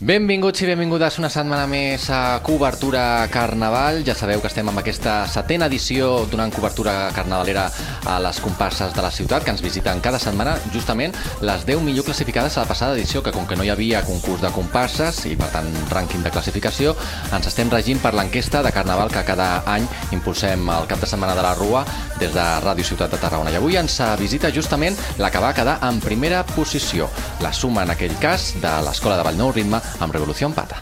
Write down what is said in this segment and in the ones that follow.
Benvinguts i benvingudes una setmana més a Cobertura Carnaval. Ja sabeu que estem amb aquesta 7ª edició donant cobertura carnavalera a les comparses de la ciutat que ens visiten cada setmana, justament les 10 millor classificades a la passada edició, que com que no hi havia concurs de comparses i per tant rànquing de classificació, ens estem regint per l'enquesta de Carnaval que cada any impulsem el cap de setmana de la Rua des de Ràdio Ciutat de Tarragona. I avui ens visita justament la que va quedar en primera posició, la suma en aquell cas de l'Escola de Ball Nou Ritme amb Revolució Pata.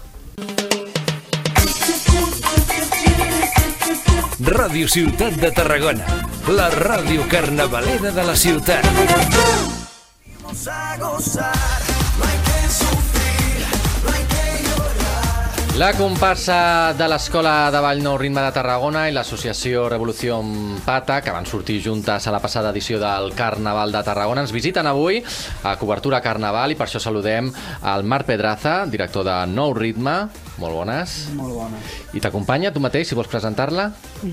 Ràdio Ciutat de Tarragona, la ràdio carnavalera de la ciutat. La comparsa de l'Escola de Ball Nou Ritme de Tarragona i l'associació Revolució Pata, que van sortir juntes a la passada edició del Carnaval de Tarragona, ens visiten avui a Cobertura Carnaval i per això saludem al Marc Pedraza, director de Nou Ritme. Molt bones. Molt bones. I t'acompanya tu mateix, si vols presentar-la?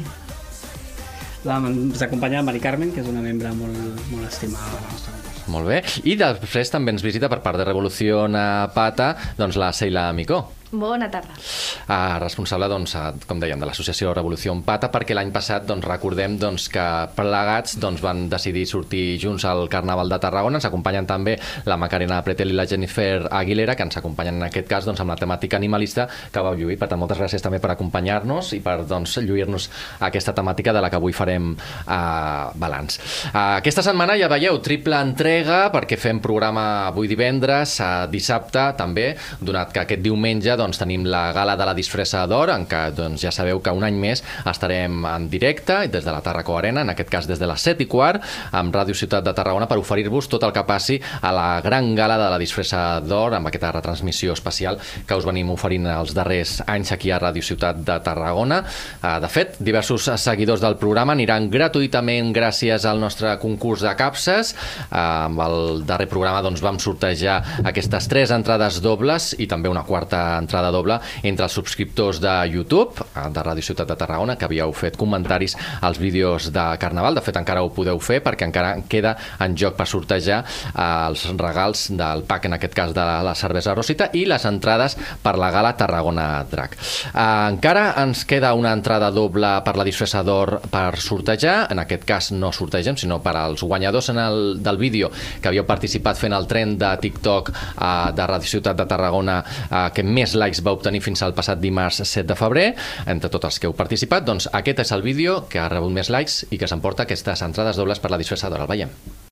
Ens acompanya la Mari Carmen, que és una membre molt estimada de la nostra comparsa. Molt bé. I després també ens visita per part de Revolució Pata, doncs la Seila Micó. Bona tarda. Responsable, doncs, com dèiem, de l'associació Revolució Pata, perquè l'any passat recordem que plegats van decidir sortir junts al Carnaval de Tarragona. Ens acompanyen també la Macarena Pretel i la Jennifer Aguilera, que ens acompanyen en aquest cas amb la temàtica animalista que vau lluir. Per tant, moltes gràcies també per acompanyar-nos i per lluir-nos aquesta temàtica de la que avui farem balanç. Aquesta setmana ja veieu, triple entrega, perquè fem programa avui divendres, dissabte també, donat que aquest diumenge tenim la gala de la disfressa d'or, en què ja sabeu que un any més estarem en directe des de la Tarraco Arena, en aquest cas des de les 7:15, amb Ràdio Ciutat de Tarragona, per oferir-vos tot el que passi a la gran gala de la disfressa d'or, amb aquesta retransmissió especial que us venim oferint els darrers anys aquí a Ràdio Ciutat de Tarragona. De fet, diversos seguidors del programa aniran gratuïtament gràcies al nostre concurs de capses. Amb el darrer programa vam sortejar aquestes 3 entrades dobles i també una quarta entrada doble entre els subscriptors de YouTube de Ràdio Ciutat de Tarragona, que havíeu fet comentaris als vídeos de Carnaval. De fet, encara ho podeu fer perquè encara queda en joc per sortejar els regals del pack, en aquest cas de la cervesa Rosita, i les entrades per la gala Tarragona Drac. Encara ens queda una entrada doble per la disfressa d'or per sortejar. En aquest cas no sortegem, sinó per als guanyadors del vídeo que havíeu participat fent el trend de TikTok de Ràdio Ciutat de Tarragona, que més likes va obtenir fins al passat dimarts 7 de febrer, entre tots els que heu participat. Doncs aquest és el vídeo que ha rebut més likes i que s'emporta aquestes entrades dobles per la disfressa d'or. El veiem.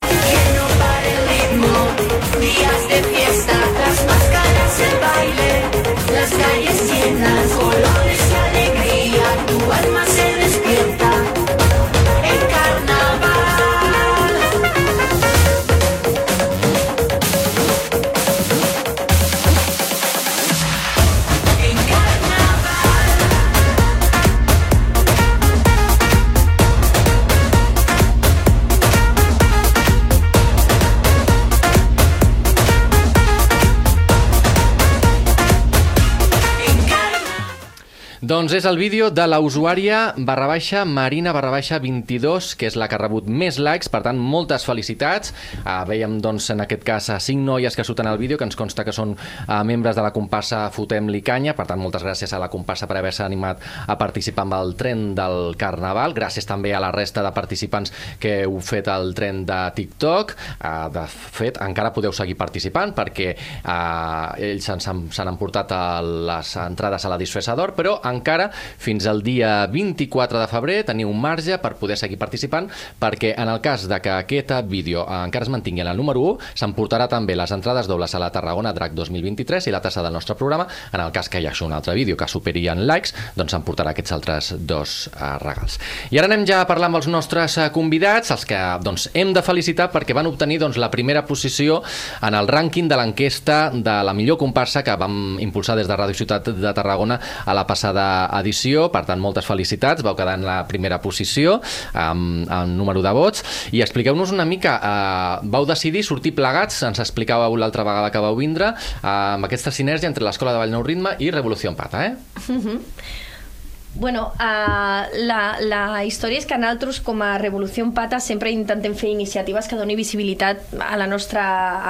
Días de fiesta, las máscaras, el baile, las calles llenas, colores y alegría, tu alma se despierta en carnaval. Doncs és el vídeo de la usuària _Marina_22, que és la que ha rebut més likes, per tant, moltes felicitats. Veiem, en aquest cas, 5 noies que surten al vídeo, que ens consta que són membres de la comparsa Fotem-li Canya. Per tant, moltes gràcies a la comparsa per haver-se animat a participar amb el tren del Carnaval. Gràcies també a la resta de participants que heu fet el tren de TikTok. De fet, encara podeu seguir participant perquè ells s'han emportat les entrades a la disfressa d'or, però encara fins al dia 24 de febrer teniu un marge per poder seguir participant, perquè en el cas de que aquest vídeo encara es mantingui en el número 1, s'emportarà també les entrades dobles a la Tarragona Drac 2023 i la tassa del nostre programa. En el cas que hi hagi un altre vídeo que superi en likes, doncs s'emportarà aquests altres 2 regals. I ara anem ja a parlar amb els nostres convidats, els que hem de felicitar perquè van obtenir la primera posició en el rànquing de l'enquesta de la millor comparsa que vam impulsar des de Ràdio Ciutat de Tarragona a la passada edició. Per tant, moltes felicitats, vau quedar en la primera posició amb número de vots. I expliqueu-nos una mica, vau decidir sortir plegats, ens explicàveu l'altra vegada que vau vindre, amb aquesta sinergia entre l'Escola de Ball Nou Ritme i Revolució Pata, Bueno, la història és que nosaltres, com a Revolució Pata, sempre intentem fer iniciatives que doni visibilitat a la nostra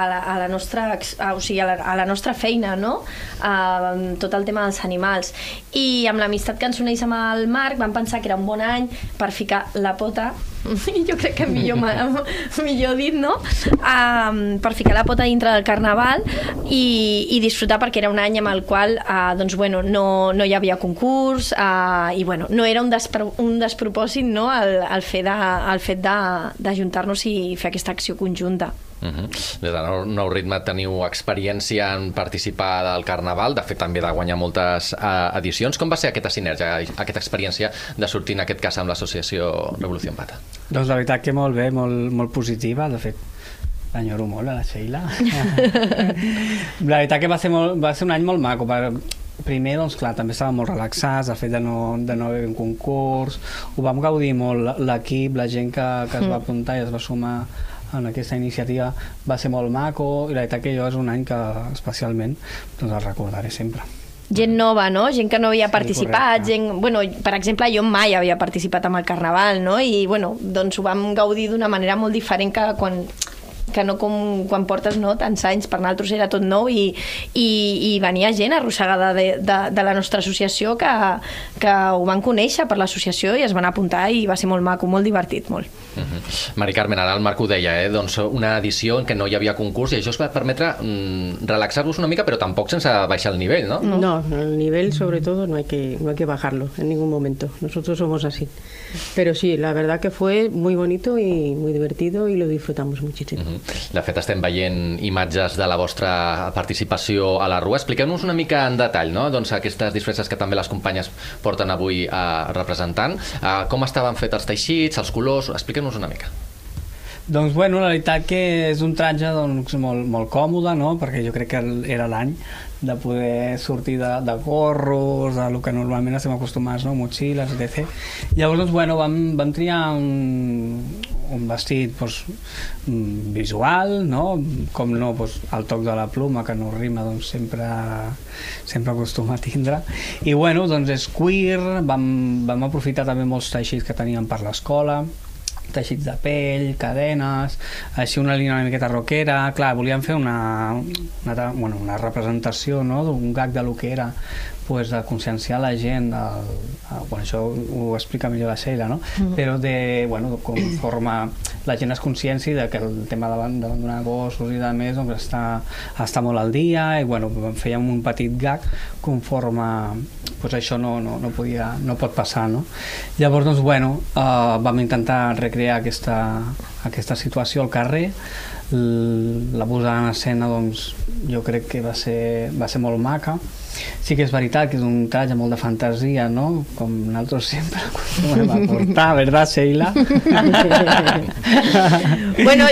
feina, no? Tot el tema dels animals. I amb l'amistat que ens uneix amb el Marc vam pensar que era un bon any per ficar la pota, jo crec que millor dit, no? Per ficar la pota dintre del Carnaval i disfrutar, perquè era un any amb el qual doncs, bueno, no hi havia concurs i bueno, no era un despropòsit, no? el fet d'ajuntar-nos i fer aquesta acció conjunta. Des de Nou Ritme teniu experiència en participar del Carnaval, de fet també de guanyar moltes edicions. Com va ser aquesta sinergia, aquesta experiència de sortir en aquest cas amb l'associació Revolució Pata? Doncs la veritat que molt bé, molt positiva, de fet l'enyoro molt a la Sheila. La veritat que va ser un any molt maco. Primer, doncs clar, també estàvem molt relaxats, el fet de no haver un concurs, ho vam gaudir molt, l'equip, la gent que es va apuntar i es va sumar en aquesta iniciativa va ser molt maco, i la veritat que jo és un any que especialment doncs el recordaré sempre. Gent nova, no? Gent que no havia participat, bueno, per exemple, jo mai havia participat en el Carnaval, no? I bueno, doncs ho vam gaudir d'una manera molt diferent que no com quan portes tants anys. Per nosaltres era tot nou i venia gent arrossegada de la nostra associació que ho van conèixer per l'associació i es van apuntar i va ser molt maco, molt divertit, molt. Mari Carmen, ara el Marc ho deia, doncs una edició en què no hi havia concurs i això us va permetre relaxar-vos una mica, però tampoc sense baixar el nivell, ¿no? No, el nivel sobre todo no hay que bajarlo en ningún momento. Nosotros somos así. Pero sí, la verdad que fue muy bonito y muy divertido y lo disfrutamos muchísimo. De fet, estem veient imatges de la vostra participació a la Rua. Expliqueu-nos una mica en detall, no? Doncs aquestes disfresses que també les companyes porten avui representant. Com estaven fets els teixits, els colors? Expliqueu-nos una mica. Doncs bueno, la veritat que és un tratge doncs, molt còmode, no? Perquè jo crec que era l'any de poder sortir de gorros, del que normalment estem acostumats, no? Motxilles, etc. Llavors, doncs, bueno, vam triar un vestit doncs, visual, no? Com no, doncs, el toc de la pluma, que no rima, doncs sempre acostuma a tindre. I bueno, doncs és queer, vam aprofitar també molts teixits que teníem per l'escola, teixits de pell, cadenes, així una línia una miqueta rockera. Clar, volíem fer una representació, no? D'un gag de lo que era de conscienciar la gent, això ho explica millor la Sheila, no? Però conforme la gent es conscienci de que el tema d'abandonar gossos i de més doncs està molt al dia i fèiem un petit gag conforme això no pot passar, no? Llavors, vam intentar recrear aquesta situació al carrer. La posada en escena, doncs, jo crec que va ser molt maca. Sí que és veritat que és un tratge molt de fantasia, no? Com nosaltres sempre acostumem a portar, ¿verdad, Sheila? Bueno,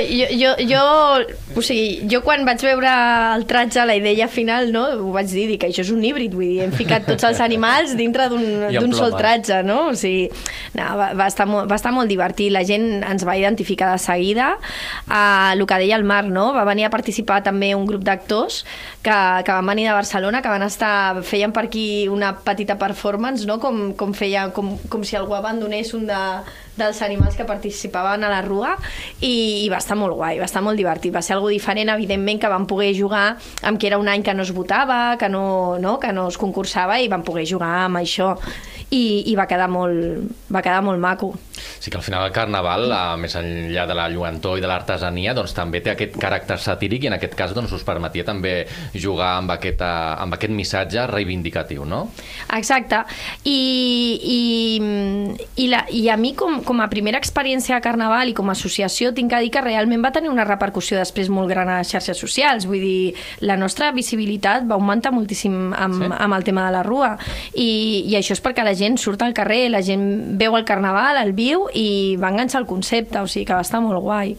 jo quan vaig veure el tratge, la idea final, no? Ho vaig dir que això és un híbrid, vull dir, hem ficat tots els animals dintre d'un sol tratge, no? O sigui, va estar molt divertit, la gent ens va identificar de seguida. El que deia el Marc, no? Va venir a participar també un grup d'actors que van venir de Barcelona, que feien per aquí una petita performance, no? Com si algú abandonés un dels animals que participaven a la Rua i va estar molt guai, va estar molt divertit, va ser algo diferent, evidentment, que vam poder jugar amb que era un any que no es votava, que no es concursava i vam poder jugar amb això i va quedar molt maco. Sí que al final el Carnaval, més enllà de la lluentor i de l'artesania, doncs també té aquest caràcter satíric i en aquest cas doncs us permetia també jugar amb aquest missatge reivindicatiu, no? Exacte. I a mi com a primera experiència de Carnaval i com a associació tinc que dir que realment va tenir una repercussió després molt gran a les xarxes socials, vull dir, la nostra visibilitat va augmentar moltíssim amb el tema de la Rua i això és perquè la gent surt al carrer, la gent veu el Carnaval, el viu i va enganxar el concepte, o sigui que va estar molt guai.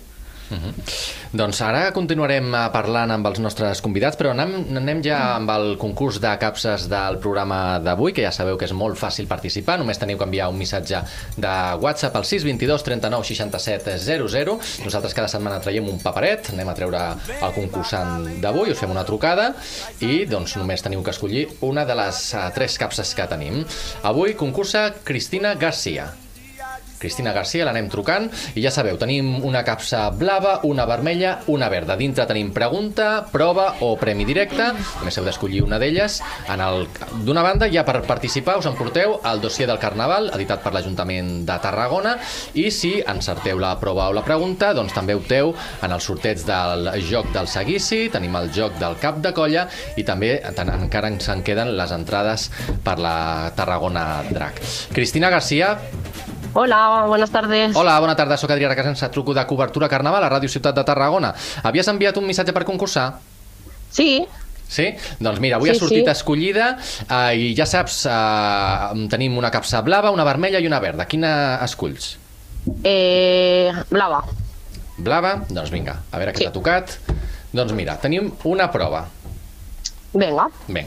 Doncs ara continuarem parlant amb els nostres convidats, però anem ja amb el concurs de capses del programa d'avui, que ja sabeu que és molt fàcil participar, només teniu que enviar un missatge de WhatsApp al 622 39 67 00. Nosaltres cada setmana traiem un paperet, anem a treure el concursant d'avui, us fem una trucada i doncs només teniu que escollir una de les 3 capses que tenim. Avui concursa Cristina Garcia. Cristina Garcia, l'anem trucant i ja sabeu, tenim una capsa blava, una vermella, una verda. Dintre tenim pregunta, prova o premi directe. Només heu d'escollir una d'elles. D'una banda, ja per participar us emporteu el dossier del Carnaval, editat per l'Ajuntament de Tarragona, i si encerteu la prova o la pregunta, doncs també opteu en el sorteig del joc del seguici, tenim el joc del cap de colla i també encara ens en queden les entrades per la Tarragona Drac. Cristina Garcia. Hola, buenas tardes. Hola, bona tarda, soc Adrià Requesens, truco de Cobertura Carnaval a Ràdio Ciutat de Tarragona. Havies enviat un missatge per concursar? Sí. Sí? Doncs mira, avui ha sortit escollida i ja saps, tenim una capsa blava, una vermella i una verda. Quina esculls? Blava. Blava? Doncs vinga, a veure què t'ha tocat. Doncs mira, tenim una prova. Vinga.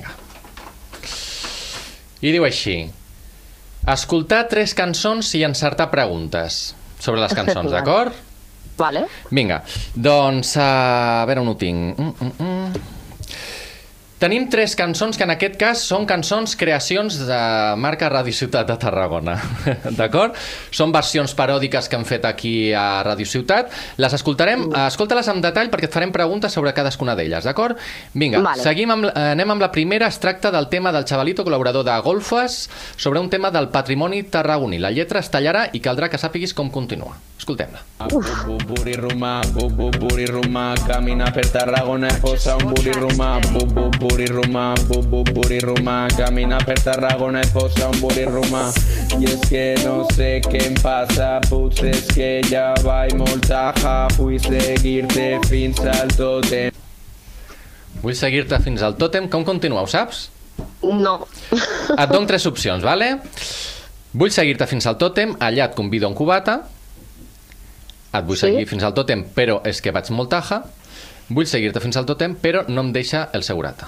I diu així: escoltar 3 cançons i encertar preguntes sobre les cançons, d'acord? Vale. Vinga, doncs a veure on ho tinc. Tenim 3 cançons que en aquest cas són cançons creacions de marca Ràdio Ciutat de Tarragona, d'acord? Són versions paròdiques que hem fet aquí a Ràdio Ciutat. Les escoltarem, escolta-les amb detall perquè et farem preguntes sobre cadascuna d'elles, d'acord? Vinga, anem amb la primera. Es tracta del tema del Xavalito, col·laborador de Golfes, sobre un tema del patrimoni tarragoní. La lletra es tallarà i caldrà que sàpiguis com continua. Escoltem-la. Buri rumà, camina per Tarragona i posa un buri rumà. Buri rumà, camina per Tarragona i posa un buri rumà. I és que no sé què em passa, potser és que ja vaig molt taja. Vull seguir-te fins al tòtem. Vull seguir-te fins al tòtem. Com continua, ho saps? No. Et dono 3 opcions, vale? Vull seguir-te fins al tòtem, allà et convido a un cubata. Et vull seguir fins al tòtem, però és que vaig molt taja. Vull seguir-te fins al tòtem, però no em deixa el segurata.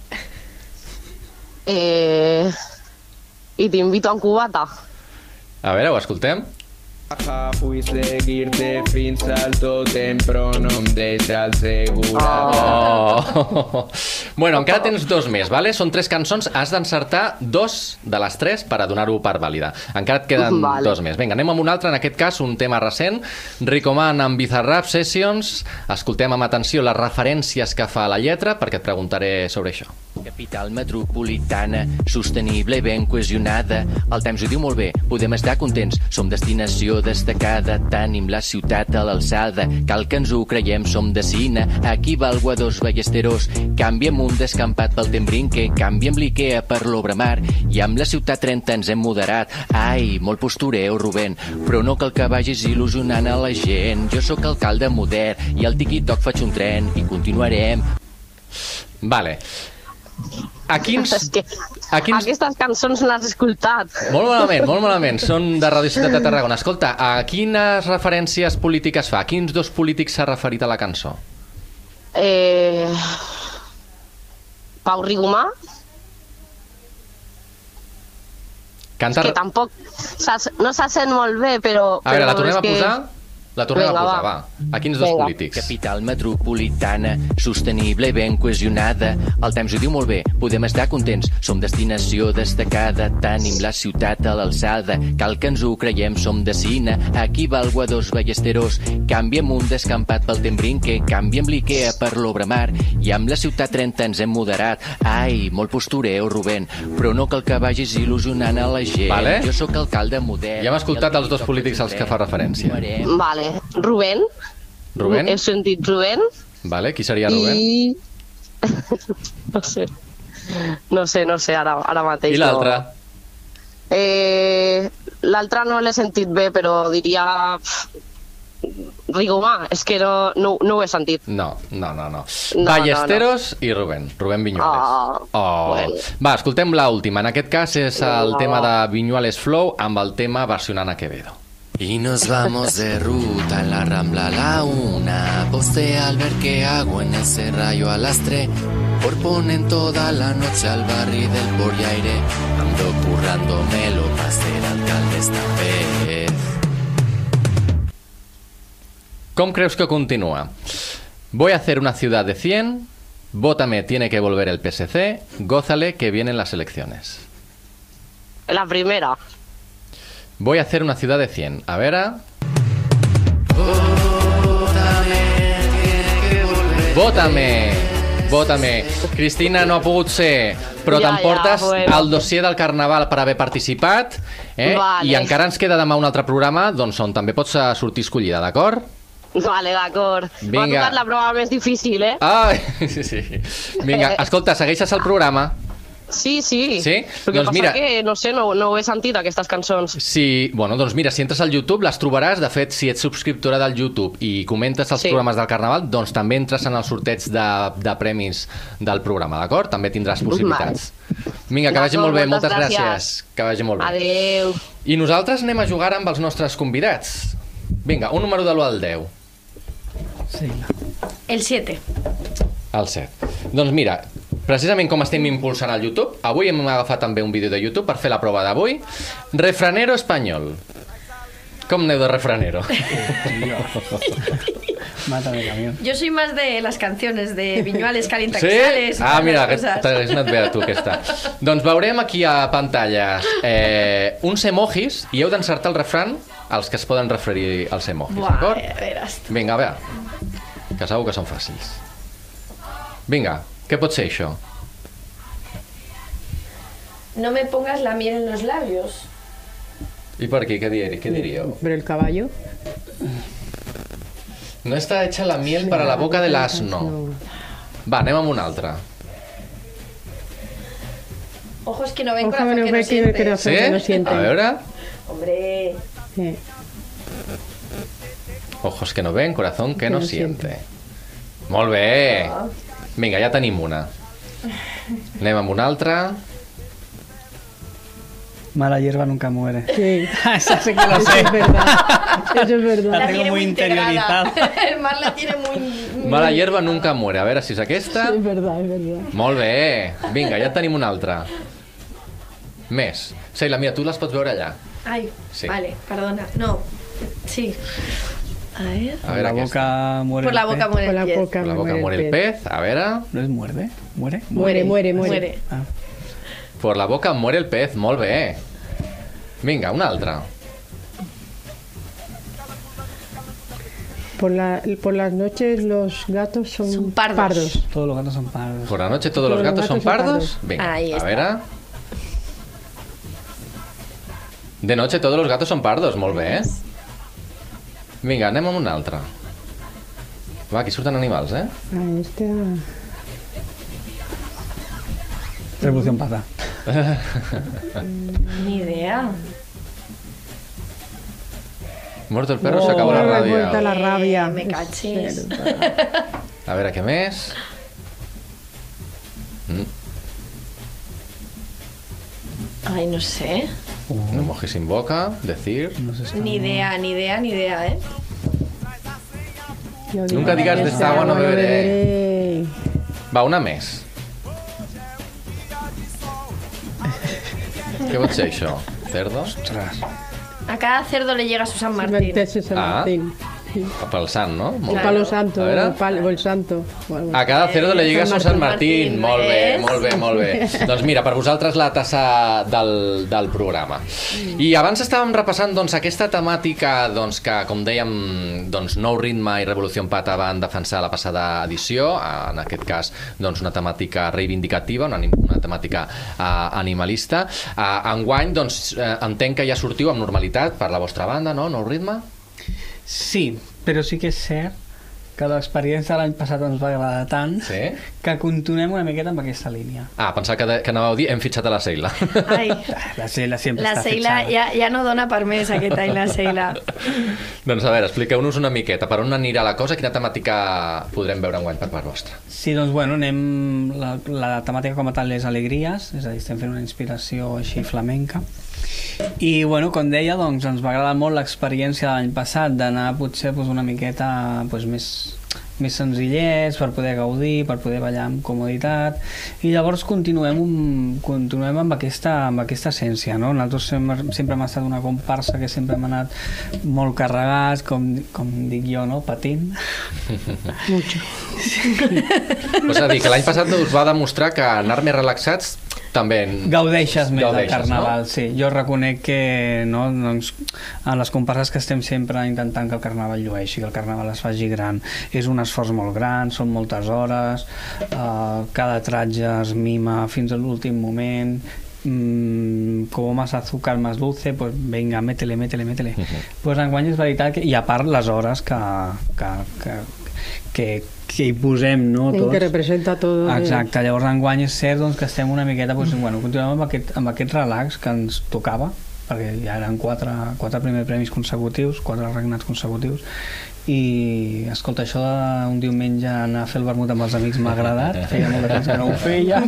I t'invito a un cubata. A veure, ho escoltem. Vull seguir-te fins al tòtem, però no em deixa el segurata. Bueno, encara tens 2 més, vale? Són 3 cançons, has d'encertar 2 de les 3 per a donar-ho per vàlida. Encara et queden 2 més. Vinga, anem amb un altre, en aquest cas un tema recent. Ricoman amb Bizarrap Sessions. Escoltem amb atenció les referències que fa la lletra perquè et preguntaré sobre això. Capital metropolitana, sostenible i ben cohesionada. El temps ho diu molt bé, podem estar contents. Som destinació destacada, tenim la ciutat a l'alçada. Cal que ens ho creiem, som de cine. Aquí va el Guadós Ballesteros. Canviem un descampat pel Tembrinque, canviem l'Ikea per l'Obramar. I amb la ciutat 30 ens hem moderat. Ai, molt postureu, Rubén, però no cal que vagis il·lusionant a la gent. Jo sóc alcalde modern i al TikTok faig un tren i continuarem. Vale. Aquestes cançons les he escoltat. Molt malament. Són de Ràdio Ciutat de Tarragona. Escolta, a quines referències polítiques fa? A quins 2 polítics s'ha referit a la cançó? Pau Rigomà. Canta... És que tampoc no se sent molt bé, però... A veure, la tornem a posar? La tornem a posar, va. A quins 2 polítics? Capital metropolitana, sostenible i ben cohesionada. El temps ho diu molt bé, podem estar contents. Som destinació destacada, tenim la ciutat a l'alçada. Cal que ens ho creiem, som de cine. Aquí va el Guadós Ballesteros. Canviem un descampat pel Tembrinque, canviem l'Ikea per l'Obramar. I amb la ciutat 30 ens hem moderat. Ai, molt postureu, Rubén, però no cal que vagis il·lusionant a la gent. Vale. Jo sóc alcalde modern. Ja hem escoltat els 2 polítics als que fa referència. Vale. Rubén. Rubén? He sentit Rubén. Vale, qui seria Rubén? No sé, ara mateix. I l'altre? L'altre no l'he sentit bé, però diria... Rigomà, és que no ho he sentit. No. Ballesteros i Rubén Viñuales. Bueno. Va, escoltem l'última. En aquest cas és el tema de Viñuales Flow amb el tema versionant a Quevedo. Y nos vamos de ruta en la Rambla a la 1. Postea al ver que hago en ese rayo a las 3. Por ponen toda la noche al barri del Porllaire. Ando currándomelo para ser alcalde esta vez. ¿Cómo crees que continúa? Voy a hacer una ciudad de 100. Vótame, tiene que volver el PSC. Gózale, que vienen las elecciones. La primera. Voy a hacer una ciudad de 100. A ver... Vótame! Vótame! Cristina no ha pogut ser, però t'emportes el dossier del Carnaval per haver participat, i encara ens queda demà un altre programa on també pots sortir escollida, d'acord? Vale, d'acord. M'ha tocat la prova més difícil, eh? Ah, sí. Vinga, escolta, segueixes el programa? Sí. Sí? El que passa que, no sé, no ho he sentit, aquestes cançons. Sí, bueno, doncs mira, si entres al YouTube les trobaràs. De fet, si ets subscriptora del YouTube i comentes els programes del Carnaval, doncs també entres en el sorteig de premis del programa, d'acord? També tindràs possibilitats. Vinga, que vagi molt bé, moltes gràcies. Que vagi molt bé. Adéu. I nosaltres anem a jugar amb els nostres convidats. Vinga, un número de l'1 al 10. Sí. El 7. El 7. Doncs mira, precisament com estem impulsant al YouTube, avui hem agafat també un vídeo de YouTube per fer la prova d'avui. Refranero espanyol. Com aneu de refranero? Mátame camión. Yo soy más de las canciones de Viñuales, Calienta Sí? que sales. Ah, mira, t'hagués anat bé a tu aquesta. Doncs veurem aquí a pantalles uns emojis i heu d'encertar el refran als que es poden referir als emojis, d'acord? Vinga, a veure, que segur que són fàcils. Vinga, què pot ser això? No me pongas la miel en los labios. I per aquí, què diríeu? ¿Pero el caballo? No está hecha la miel para la boca del asno. Va, anem amb una altra. Ojos que no ven, Ojo corazón que no que ve, no siente. corazón que no siente. A veure... Hombre... Sí. Ojos que no ven, corazón que no siente. Molt bé. Vinga, ja tenim una. Anem amb una altra. Mala hierba nunca muere. Sí. Esa sí que lo sé. Eso es verdad. Eso es verdad. La tengo muy interiorizada. El mar la tiene muy... Mala hierba nunca muere. A veure si és aquesta. Sí, es verdad, es verdad. Molt bé. Vinga, ja tenim una altra. Més. Sheila, mira, tu les pots veure allà. Ay, Sí. vale, perdona. No, sí. A ver... A veure la aquesta. boca muere Por la el boca pez. muere Por el la pez. boca, Per la boca muere el pez. A veure... ¿No es muerde? ¿Muere? Muere. Ah. Por la boca muere el pez. Molt bé. Vinga, una altra. Por las noches los gatos son pardos. Todos los gatos son pardos. Por la noche todos los gatos son pardos. Vinga, Ahí a está. veure... De noche todos los gatos son pardos. Molt bé, Vinga, anem amb una altra. Va, aquí surten animals, Ah, esta... Revolución pata. Ni idea. Muerto el perro, se acabó la Vuelta ràdio. la rabia. Me cachis. A veure, què més? Ay, no sé. Un emoji sin boca, decir... No sé si Ni idea, ¿eh? Nunca digas de esta agua no beberé. Va, una més. Què pot ser això? Cerdo? A cada cerdo le llega su San Martín. Ah, pel sant, no? O palo santo, A veure. o el santo. A cada cerdo le llega su San Martín. Molt bé, ¿ves? molt bé, molt bé. Doncs mira, per vosaltres la tassa del programa. I abans estàvem repassant doncs, aquesta temàtica doncs, que, com dèiem, doncs, Nou Ritme i Revolució Pata van defensar la passada edició, en aquest cas doncs, una temàtica reivindicativa, una temàtica animalista. Enguany, doncs, entenc que ja sortiu amb normalitat per la vostra banda, no? Nou Ritme? Sí, però sí que és cert que l'experiència de l'any passat ens va agradar tant que continuem una miqueta amb aquesta línia. Ah, pensava que anàveu a dir hem fitxat a la Sheila. Ai, La Sheila sempre la està Sheila fixada. ja no dona per més aquest any, la Sheila. Doncs a veure, expliqueu-nos una miqueta per on anirà la cosa, quina temàtica podrem veure enguany per part vostra. Sí, doncs bueno, la temàtica com a tal és alegries, és a dir, estem fent una inspiració així flamenca. I, bueno, com deia, doncs, ens va agradar molt l'experiència de l'any passat d'anar potser una miqueta més senzillets, per poder gaudir, per poder ballar amb comoditat, i llavors continuem amb aquesta essència, no? Nosaltres sempre hem estat una comparsa que sempre hem anat molt carregats, com dic jo, no? Patint. Mucho. És a dir, que l'any passat us va demostrar que anar més relaxats també... Gaudeixes més del carnaval, no? Sí. Jo reconec que doncs, en les comparses que estem sempre intentant que el carnaval llueixi, que el carnaval es faci gran. És un esforç molt gran, són moltes hores, cada tratge es mima fins a l'últim moment, como más azúcar, más dulce, pues venga, métele. Pues enguany és veritat que, i a part les hores que hi posem, no, tots. Que representa tot. Exacte, llavors enguany és cert doncs, que estem una miqueta, doncs, bueno, continuem amb aquest relax que ens tocava, perquè ja eren 4 primers premis consecutius, 4 regnats consecutius, i escolta, això d'un diumenge anar a fer el vermut amb els amics m'ha agradat, feia molt de temps que no ho feia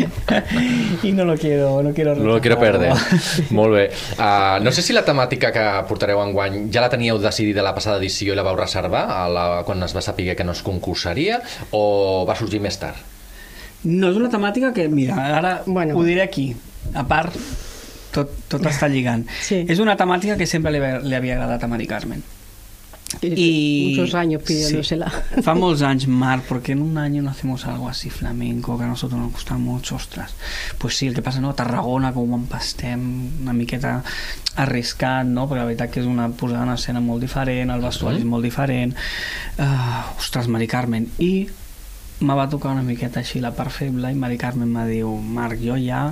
i no lo quiero perder. Molt bé. No sé si la temàtica que portareu enguany ja la teníeu decidida la passada edició i la vau reservar quan es va saber que no es concursaria, o va sorgir més tard? No, és una temàtica que, mira, ara ho diré aquí, a part tot està lligant. Sí. És una temàtica que sempre li havia agradat a Mari Carmen. Y muchos años pidiéndosela. Sí. Fa molts anys, Mar, ¿por qué en un año no hacemos algo así flamenco que a nosotros nos gusta mucho? Ostras, pues sí, el que passa, no? Tarragona, com ho empastem, una miqueta arriscat, no? Perquè la veritat que és una posada en escena molt diferent, el vestuari és molt diferent. Ostres, Mari Carmen. I me va tocar una miqueta així la part feble i Mari Carmen me diu, Marc, jo ja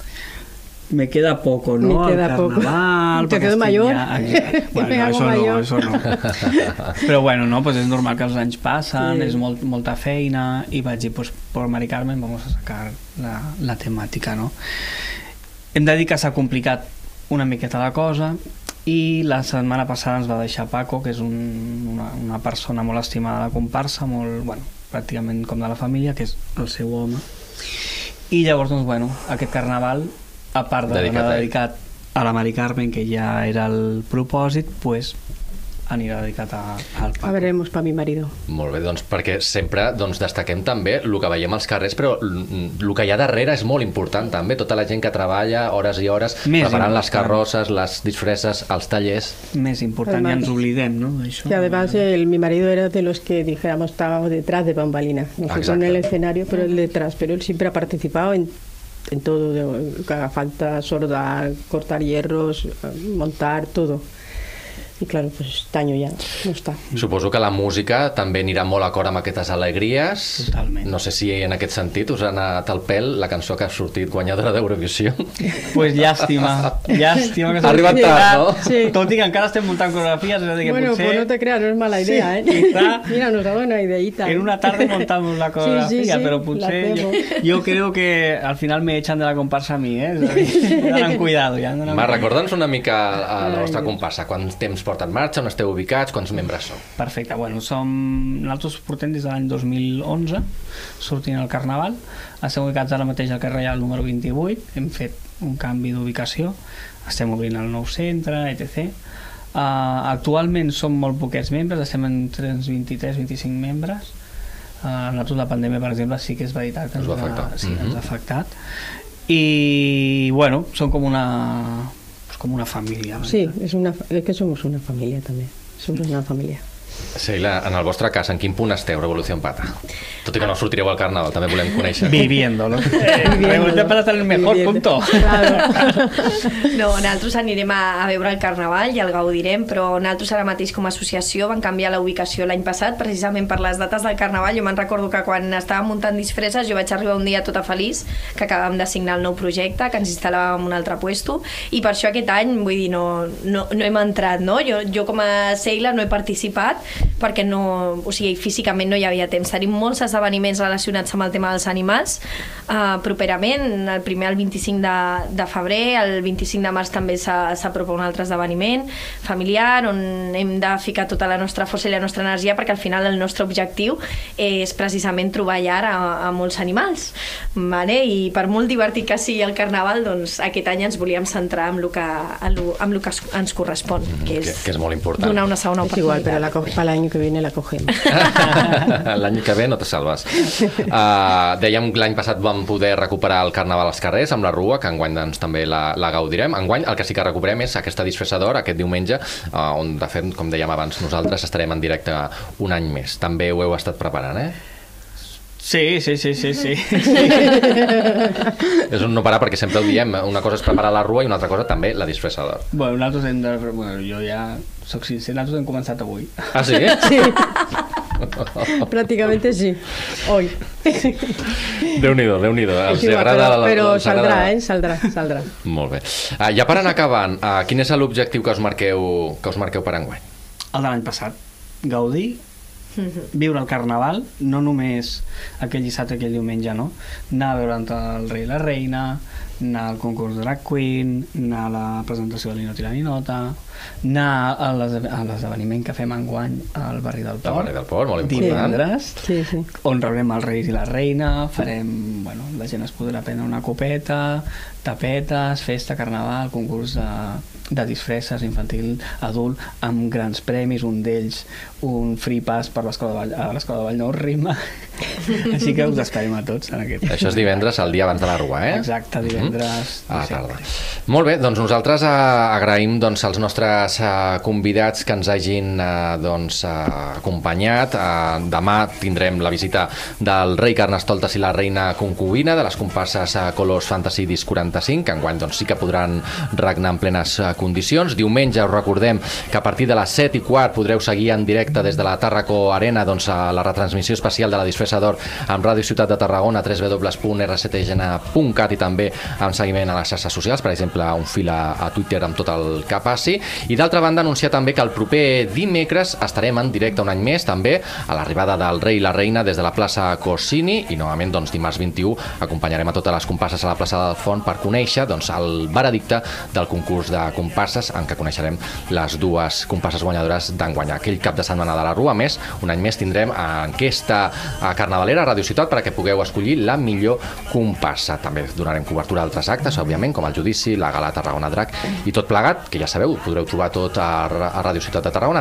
me queda poco, ¿no? Me queda poco. Te quedo mayor. Bueno, eso no. Però bueno, no, pues és normal que els anys passen, és molta feina, i vaig dir, pues por Mari Carmen vamos a sacar la temàtica, no? Hem de dir que s'ha complicat una miqueta la cosa, i la setmana passada ens va deixar Paco, que és una persona molt estimada de la comparsa, molt, bueno, pràcticament com de la família, que és el seu home. I llavors, doncs, bueno, aquest carnaval, a part de dedicat a la Mari Carmen, que ja era el propòsit, pues anirà dedicat al Paco. A veremos para mi marido. Molt bé, doncs perquè sempre destaquem també el que veiem als carrers, però el que hi ha darrere és molt important també, tota la gent que treballa hores i hores preparant les carrosses, les disfresses, els tallers. Més important, además, ja ens oblidem, ¿no? Y además mi marido era de los que, dijéramos, estaba detrás de bambalina, no sé, en el escenario, pero él detrás, pero él siempre ha participado en todo, que haga falta, soldar, cortar hierros, montar, todo. I claro, pues este año ja no està. Suposo que la música també anirà molt acord amb aquestes alegries. Totalment. No sé si en aquest sentit us ha anat al pèl la cançó que ha sortit guanyadora d'Eurovisió. Pues llàstima que ha arribat tard, no? Sí. Tot i que encara estem muntant coreografies, és a dir que bueno, potser... pues no te creas, no es mala idea, sí, ¿eh? Mira, nos da una ideita. En una tarde montamos la coreografía, sí, pero potser yo creo que al final me echan de la comparsa a mi, ¿eh? Me donen cuidado. Ja Mar, recorda'ns una mica a la nostra comparsa. Quants temps porta en marxa, on esteu ubicats, quants membres sou? Perfecte, bueno, nosaltres portem des de l'any 2011 sortint al Carnaval, estem ubicats ara mateix al carrer Reial número 28, hem fet un canvi d'ubicació, estem obrint el nou centre, etc. Actualment som molt poquets membres, estem entre 23-25 membres. Nosaltres la pandèmia, per exemple, sí que és veritat que ens ha afectat. I, bueno, som com una família. Sí, es que somos una familia también. Somos una familia. Sheila, en el vostre cas, en quin punt esteu, Revolució Pata? Tot i que no sortireu al Carnaval, també volem conèixer. Viviéndolo. Revolució Pata està en el mejor punto. No, nosaltres anirem a veure el Carnaval i el gaudirem, però nosaltres ara mateix com a associació vam canviar la ubicació l'any passat, precisament per les dates del Carnaval. Jo me'n recordo que quan estàvem muntant disfresses jo vaig arribar un dia tota feliç, que acabàvem de signar el nou projecte, que ens instal·làvem en un altre puesto, i per això aquest any, vull dir, no hem entrat, no? Jo com a Sheila no he participat, perquè no, o sigui, físicament no hi havia temps. Tenim molts esdeveniments relacionats amb el tema dels animals. Properament, el primer el 25 de febrer, el 25 de març també s'apropa un altre esdeveniment familiar on hem de ficar tota la nostra força i la nostra energia, perquè al final el nostre objectiu és precisament trobar llar a molts animals, vale? I per molt divertit que sigui el Carnaval, doncs aquest any ens volíem centrar en el que ens correspon, que és molt important. Donar una segona oportunitat. Es igual, pero para el año que viene la cogemos. L'any que ve no te salves. Dèiem que l'any passat vam poder recuperar el Carnaval als carrers amb la Rua, que enguany doncs, també la gaudirem. Enguany el que sí que recuperem és aquesta disfressadora aquest diumenge, on de fet, com dèiem abans, nosaltres estarem en directe un any més. També ho heu estat preparant, eh? Sí. És un no parar, perquè sempre ho diem, una cosa és preparar la Rua i una altra cosa també la disfressadora. Bueno, nosaltres hem de... Bueno, jo ja soc sincer, nosaltres hem començat avui. Ah, sí? Sí. Prácticamente sí, hoy. Déu-n'hi-do. Els agrada... Però saldrà. Molt bé. Ja per anar acabant, quin és l'objectiu que us marqueu per enguany? El de l'any passat. Gaudir, viure el Carnaval, no només aquell dissabte, aquell diumenge, no? Anar a veure el rei i la reina, anar al concurs de Drag Queen, anar a la presentació de Ninot i la Ninota, anar a l'esdeveniment que fem enguany al barri del Port. Al barri del Port, molt important. Divendres, on rebrem els reis i la reina, farem, bueno, la gent es podrà prendre una copeta, tapetes, festa, carnaval, concurs de disfresses infantil, adult, amb grans premis, un d'ells un free pass per l'Escola de Ball Nou Ritme. Així que us esperem a tots en aquest. Això és divendres, el dia abans de la Rua, eh? Exacte, divendres a la tarda. Molt bé, doncs nosaltres agraïm als nostres convidats que ens hagin acompanyat. Demà tindrem la visita del rei Carnestoltes i la reina concubina de les comparses Colors Fantasy Disc 45, que enguany sí que podran regnar en plenes condicions. Diumenge us recordem que a partir de les 7:15 podreu seguir en directe des de la Tàrraco Arena la retransmissió especial de la disfressador amb Ràdio Ciutat de Tarragona, www.rctgn.cat, i també amb seguiment a les xarxes socials, per exemple un fil a Twitter amb tot el que passi. I d'altra banda anunciar també que el proper dimecres estarem en directe un any més, també a l'arribada del rei i la reina des de la plaça Corsini, i novament dimarts 21 acompanyarem a totes les comparses a la plaça del Font per conèixer el veredicte del concurs de comparses, en què coneixerem les dues comparses guanyadores d'enguany. Aquell cap de setmana de la Rua, més un any més tindrem enquesta carnavalera a Ràdio Ciutat perquè pugueu escollir la millor comparsa. També donarem cobertura a altres actes, òbviament, com el judici, la gala Tarragona Drac i tot plegat, que ja sabeu, podreu trobar tot a Ràdio Ciutat de Tarragona,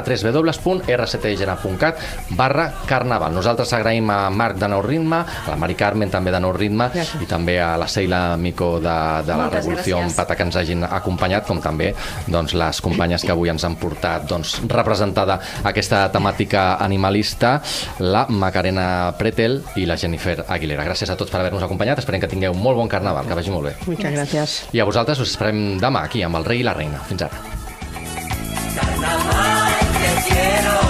www.rctgn.cat/carnaval. Nosaltres agraïm a Marc de Nou Ritme, a la Mari Carmen també de Nou Ritme, i també a la Seila Mico de la Revolució Pata, que ens hagin acompanyat, com també les companyes que avui ens han portat representada aquesta temàtica animalista, la Macarena Pretel i la Jennifer Aguilera. Gràcies a tots per haver-nos acompanyat, esperem que tingueu molt bon Carnaval, que vagi molt bé. Muchas gracias. I a vosaltres us esperem demà aquí amb el rei i la reina. Fins ara. Carnaval te quiero.